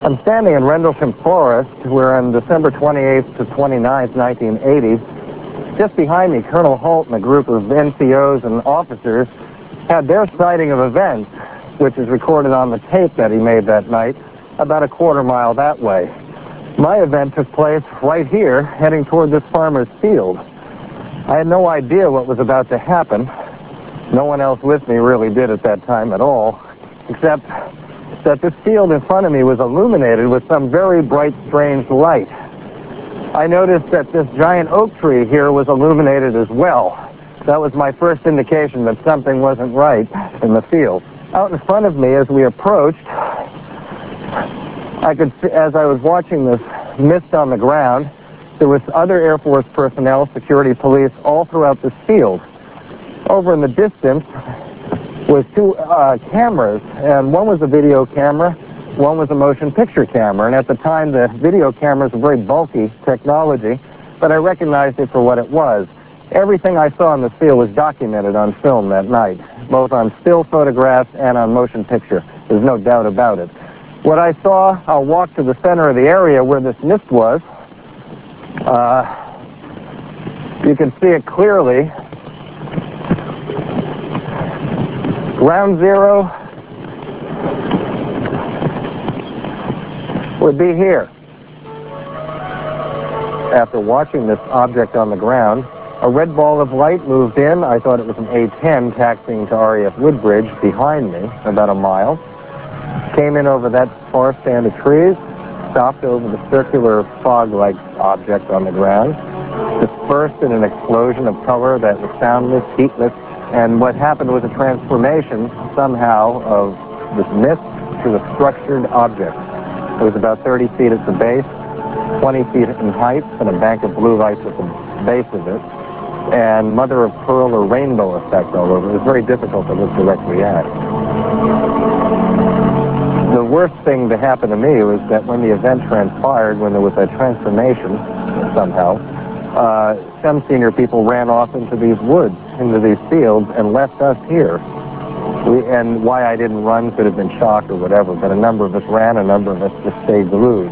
I'm standing in Rendlesham Forest, where on December 28th to 29th, 1980, just behind me, Colonel Holt and a group of NCOs and officers had their sighting of events, which is recorded on the tape that he made that night, about a quarter mile that way. My event took place right here, heading toward this farmer's field. I had no idea what was about to happen. No one else with me really did at that time at all, except that this field in front of me was illuminated with some very bright, strange light. I noticed that this giant oak tree here was illuminated as well. That was my first indication that something wasn't right in the field. Out in front of me, as we approached, I could see, as I was watching this mist on the ground, there was other Air Force personnel, security police, all throughout this field. Over in the distance was two cameras, and one was a video camera, one was a motion picture camera, and at the time the video cameras were very bulky technology, but I recognized it for what it was. Everything I saw in the field was documented on film that night, both on still photographs and on motion picture. There's no doubt about it. What I saw, I'll walk to the center of the area where this mist was. You can see it clearly. Ground zero would be here. After watching this object on the ground, a red ball of light moved in. I thought it was an A-10 taxiing to RAF Woodbridge behind me, about a mile. Came in over that far stand of trees, stopped over the circular fog-like object on the ground, dispersed in an explosion of color that was soundless, heatless, and what happened was a transformation, somehow, of this mist to a structured object. It was about 30 feet at the base, 20 feet in height, and a bank of blue lights at the base of it, and mother of pearl or rainbow effect all over. It was very difficult to look directly at. The worst thing to happen to me was that when the event transpired, when there was a transformation, somehow, some senior people ran off into these woods, into these fields, and left us here. And why I didn't run could have been shock or whatever, but a number of us ran, a number of us just stayed glued.